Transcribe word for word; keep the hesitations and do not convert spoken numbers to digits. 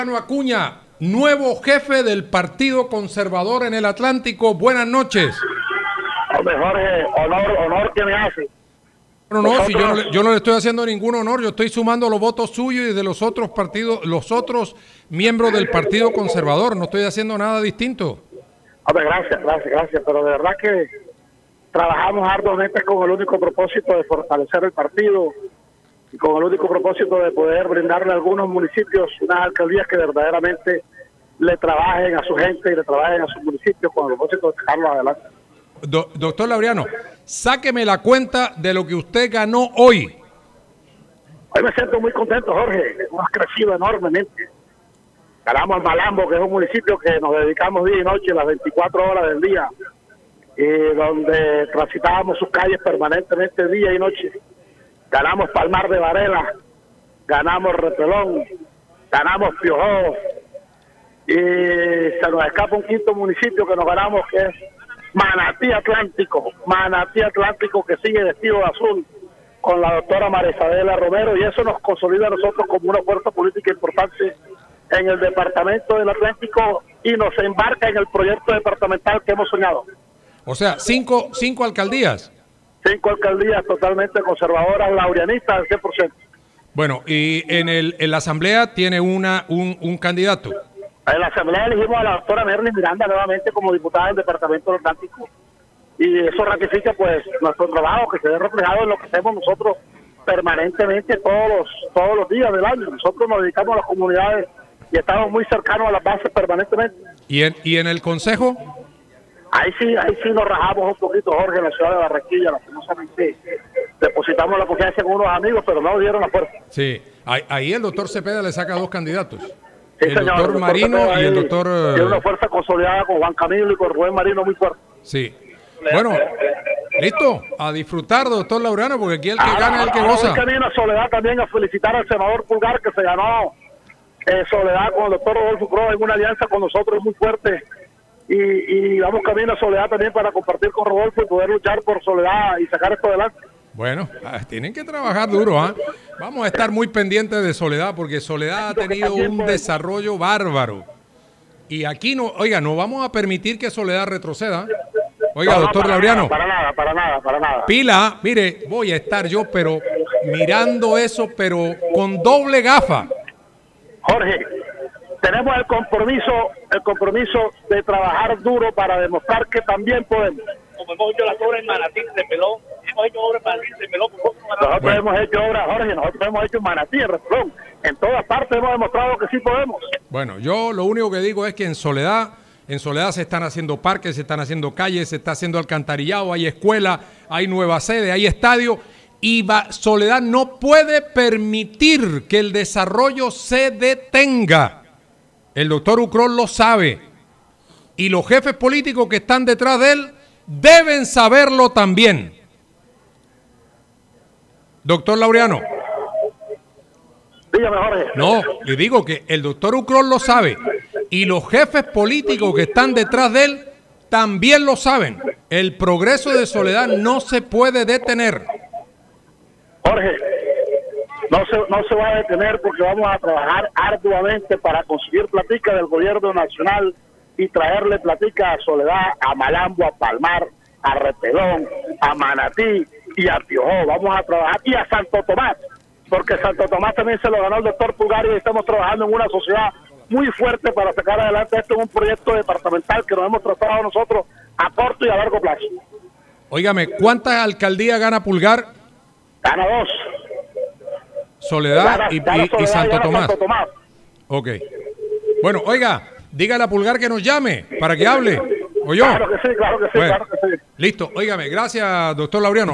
Acuña, nuevo jefe del Partido Conservador en el Atlántico. Buenas noches. Hombre, Jorge, honor, honor que me hace. No, no, si yo no, le, yo no le estoy haciendo ningún honor, yo estoy sumando los votos suyos y de los otros partidos, los otros miembros del Partido Conservador. No estoy haciendo nada distinto. Hombre, gracias, gracias, gracias. Pero de verdad que trabajamos arduamente con el único propósito de fortalecer el partido y con el único propósito de poder brindarle a algunos municipios unas alcaldías que verdaderamente le trabajen a su gente y le trabajen a sus municipios con el propósito de sacarlos adelante. Do, doctor Laureano, sáqueme la cuenta de lo que usted ganó hoy. Hoy me siento muy contento, Jorge. Hemos crecido enormemente. Ganamos al Malambo, que es un municipio que nos dedicamos día y noche, las veinticuatro horas del día, y donde transitábamos sus calles permanentemente día y noche. Ganamos Palmar de Varela, ganamos Repelón, ganamos Piojó, y se nos escapa un quinto municipio que nos ganamos, que es Manatí Atlántico, Manatí Atlántico, que sigue vestido de azul con la doctora María Isabela Romero, y eso nos consolida a nosotros como una fuerza política importante en el departamento del Atlántico y nos embarca en el proyecto departamental que hemos soñado. O sea, cinco, cinco alcaldías. Cinco alcaldías totalmente conservadoras, laureanistas al cien por ciento. Bueno, y en, el, en la asamblea tiene una un, un candidato. En la asamblea elegimos a la doctora Merly Miranda nuevamente como diputada del departamento del Atlántico, y eso ratifica pues nuestro trabajo, que se ve reflejado en lo que hacemos nosotros permanentemente todos los, todos los días del año. Nosotros nos dedicamos a las comunidades y estamos muy cercanos a las bases permanentemente. ¿Y en, y en el consejo? Ahí sí, ahí sí nos rajamos un poquito, Jorge, en la ciudad de Barranquilla. Lastimosamente depositamos la confianza con unos amigos, pero no dieron la fuerza. Sí, ahí, ahí el doctor Cepeda le saca dos candidatos. Sí, el señor, doctor el Marino doctor y el doctor... Tiene una fuerza consolidada con Juan Camilo y con Rubén Marino muy fuerte. Sí. Bueno, listo, a disfrutar, doctor Laureano, porque aquí el que ahora, gana es el que ahora goza. Hoy camino a Soledad también a felicitar al senador Pulgar, que se ganó eh, Soledad con el doctor Rodolfo Cruz en una alianza con nosotros muy fuerte. Y, y vamos camino a Soledad también para compartir con Rodolfo y poder luchar por Soledad y sacar esto adelante. Bueno, tienen que trabajar duro, ¿ah? ¿eh? Vamos a estar muy pendientes de Soledad, porque Soledad ha tenido un desarrollo bárbaro. Y aquí, no, oiga, no vamos a permitir que Soledad retroceda. Oiga, no, doctor no, para Laureano. Nada, para nada, para nada, para nada. Pila, mire, voy a estar yo, pero mirando eso, pero con doble gafa. Jorge, tenemos el compromiso, el compromiso de trabajar duro para demostrar que también podemos. Como hemos hecho las obras en Manatí, de Pelón, hemos hecho obras en Manatí, de Pelón. Nosotros bueno. hemos hecho obras, Jorge, nosotros hemos hecho en Manatí, en Repelón. En todas partes hemos demostrado que sí podemos. Bueno, yo lo único que digo es que en Soledad, en Soledad se están haciendo parques, se están haciendo calles, se está haciendo alcantarillado, hay escuela, hay nueva sede, hay estadio, y va, Soledad no puede permitir que el desarrollo se detenga. El doctor Ucrós lo sabe, y los jefes políticos que están detrás de él deben saberlo también. Doctor Laureano. Dígame, Jorge. No, le digo que el doctor Ucrós lo sabe, y los jefes políticos que están detrás de él también lo saben. El progreso de Soledad no se puede detener. Jorge, no se, no se va a detener porque vamos a trabajar arduamente para conseguir platica del gobierno nacional y traerle platica a Soledad, a Malambo, a Palmar, a Repelón, a Manatí y a Piojó. Vamos a trabajar, y a Santo Tomás, porque Santo Tomás también se lo ganó el doctor Pulgar, y estamos trabajando en una sociedad muy fuerte para sacar adelante esto en un proyecto departamental que nos hemos tratado nosotros a corto y a largo plazo. Óigame, ¿cuántas alcaldías gana Pulgar? Gana dos. Soledad, gana, y, gana y, Soledad y Santo, y Tomás. Santo Tomás. Ok. Bueno, oiga, dígale a Pulgar que nos llame para que hable. ¿O yo? Claro que sí, claro que sí, bueno, claro que sí. Listo, óigame, gracias, doctor Laureano.